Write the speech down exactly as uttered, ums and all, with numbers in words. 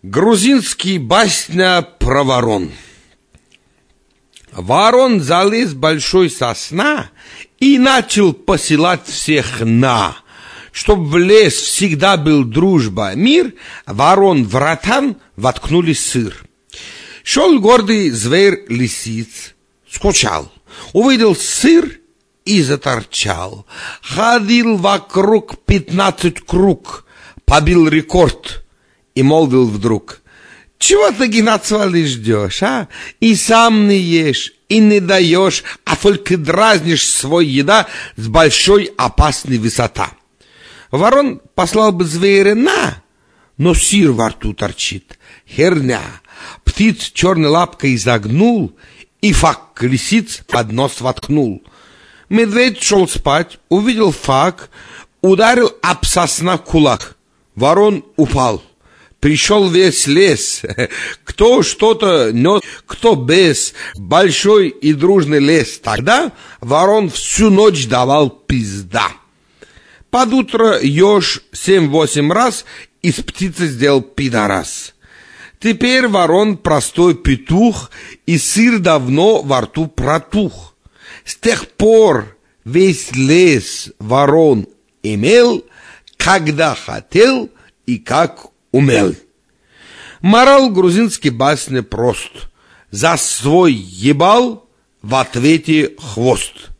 Грузинский басня про ворон. Ворон залез в большой сосна и начал посылать всех на. Чтоб в лес всегда был дружба, мир, ворон в ротан воткнули сыр. Шел гордый зверь лисиц, скучал, увидел сыр и заторчал. Ходил вокруг пятнадцать круг, побил рекорд и молвил вдруг: чего ты, геноцвали, ждешь, а? И сам не ешь, и не даешь, а только дразнишь свой еда с большой опасной высота. Ворон послал бы зверя на, но сыр во рту торчит. Херня. Птиц черной лапкой изогнул и фак лисиц под нос воткнул. Медведь шел спать, увидел фак, ударил об сосна кулак. Ворон упал. Пришел весь лес, кто что-то нес, кто без, большой и дружный лес. Тогда ворон всю ночь давал пизда. Под утро еж семь-восемь раз из птицы сделал пидорас. Теперь ворон простой петух, и сыр давно во рту протух. С тех пор весь лес ворон имел, когда хотел и как умел. Мораль грузинской басни прост: за свой ебал в ответе хвост.